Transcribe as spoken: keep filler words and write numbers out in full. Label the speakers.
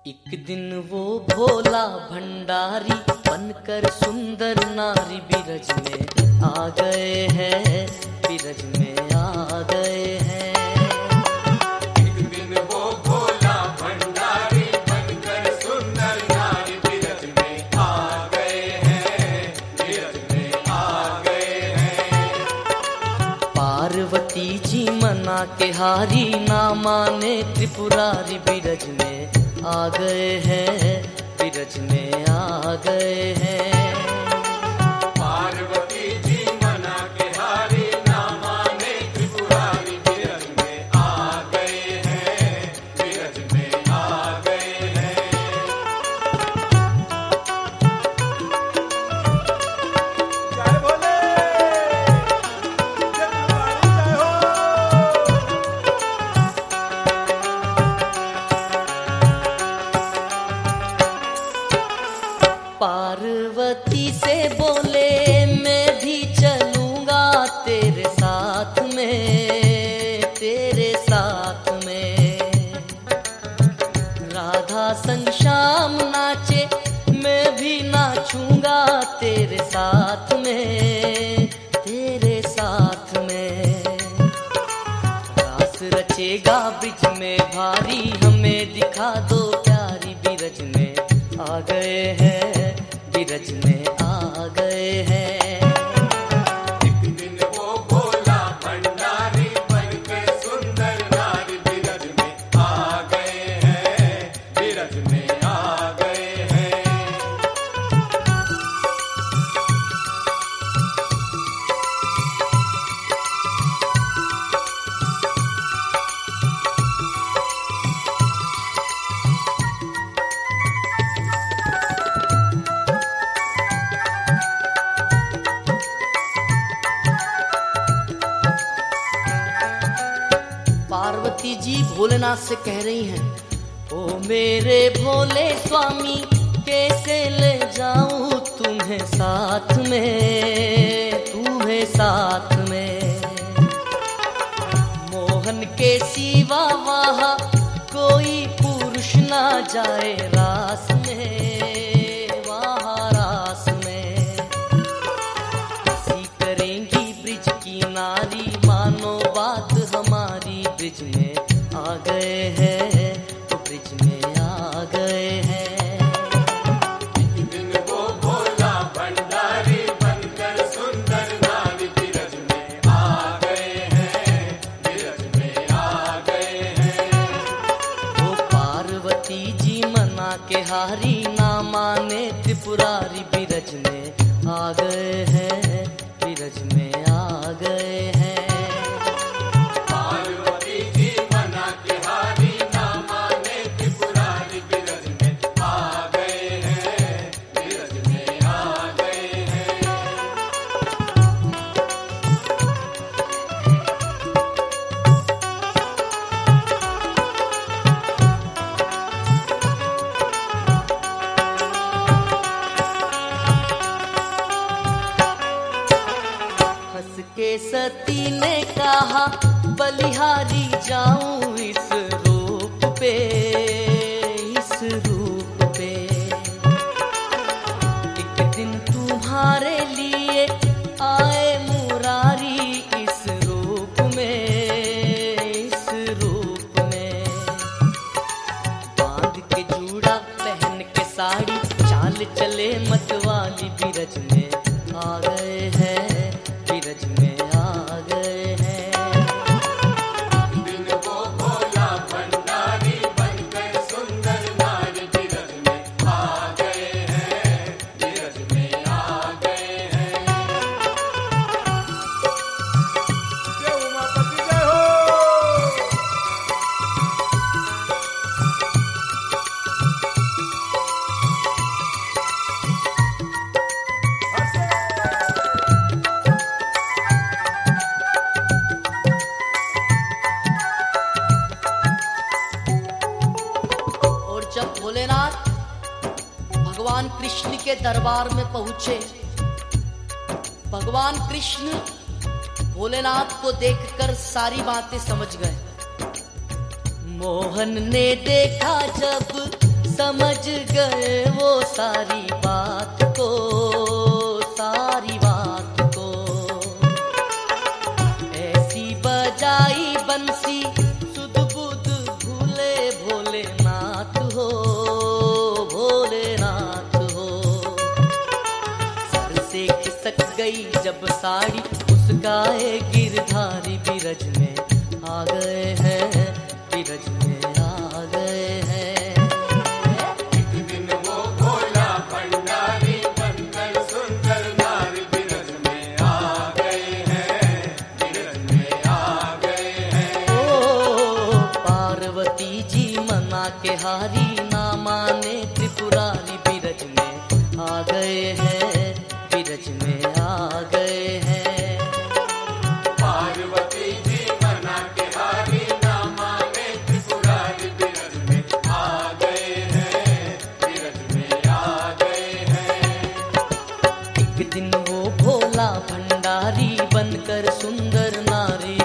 Speaker 1: एक दिन वो भोला भंडारी बनकर सुंदर नारी बिरज में आ गए हैं, बिरज में आ गए हैं।
Speaker 2: एक दिन वो भोला भंडारी बनकर सुंदर नारी बिरज में आ गए हैं, बिरज में आ गए हैं।
Speaker 1: पार्वती जी मना के हारी ना माने त्रिपुरारी बिरज में आ गए हैं, बिरज में आ गए हैं।
Speaker 2: पार्वती जी मना के हारी ना माने त्रिपुरारी बिरज में आ गए हैं, बिरज में आ गए हैं। जय भोले, जय तुम्हारी जय हो।
Speaker 1: पार्वती से बोले मैं भी चलूंगा तेरे साथ में, तेरे साथ में। राधा संग श्याम नाचे मैं भी नाचूंगा तेरे साथ में, तेरे साथ में। रास रचेगा ब्रिज में भारी हमें दिखा दो प्यारी बिरज में आ गए हैं, बिरज में आ गए हैं।
Speaker 2: एक दिन वो भोला भंडारी बनकर सुंदर नारी बिरज में आ गए हैं, बिरज में आ गए हैं।
Speaker 1: पार्वती जी भोलेनाथ से कह रही हैं, ओ मेरे भोले स्वामी कैसे ले जाऊं तुम्हें साथ में, तुम्हें साथ में। मोहन के सिवा वहाँ कोई पुरुष ना जाए रास में, वहाँ रास में। हंसी करेंगी ब्रिज की नारी मानो बात हमारी, ब्रिज में आ गए हैं, तो ब्रिज में आ गए हैं।
Speaker 2: एक दिन वो भोला भंडारी बनकर सुंदर नारी बिरज में आ गए हैं, बिरज में आ गए हैं।
Speaker 1: वो पार्वती जी मना के हारी ना माने त्रिपुरारी बिरज में आ गए हैं, बिरज में आ गए हैं।
Speaker 2: पार्वती जी मना के हारी ना माने त्रिपुरारी बिरज में आ गए हैं, बिरज में आ गए हैं।
Speaker 1: हंस के सती ने कहा बलिहारी जाऊं इस रूप पे, इस रूप पे। एक दिन तुम्हारे लिए आए मुरारी इस रूप में, इस रूप में। बांध के जूड़ा पहन के साड़ी चाल चले मतवाली बिरज में आ गए हैं, बिरज में आ गए हैं।
Speaker 2: दिन वो भोला भंडारी बनकर सुंदर नारी बिरज में आ गए हैं, बिरज में आ गए हैं। जय उमापति जय हो।
Speaker 1: और जब भोलेनाथ भगवान कृष्ण के दरबार में पहुंचे, भगवान कृष्ण भोलेनाथ को देखकर सारी बातें समझ गए। मोहन ने देखा जब समझ गए वो सारी बात को, सारी बात को। ऐसी बजाई बंसी सुध बुध भूले भोलेनाथ हो, भोलेनाथ हो। सर से खिसक गई जब साड़ी, मुस्काए गिरधारी बिरज में आ गए हैं, बिरज में आ गए हैं।
Speaker 2: एक दिन वो भोला भंडारी बनकर सुंदर नारी बिरज में आ गए हैं, बिरज में आ गए हैं।
Speaker 1: ओ पार्वती जी मना के हारी, ना माने त्रिपुरारी बिरज में आ गए हैं, बिरज में आ गए हैं।
Speaker 2: पार्वती जी मना के हारी, ना माने त्रिपुरारी बिरज में आ गए हैं, बिरज में आ गए हैं।
Speaker 1: एक दिन वो भोला भंडारी बनकर सुंदर नारी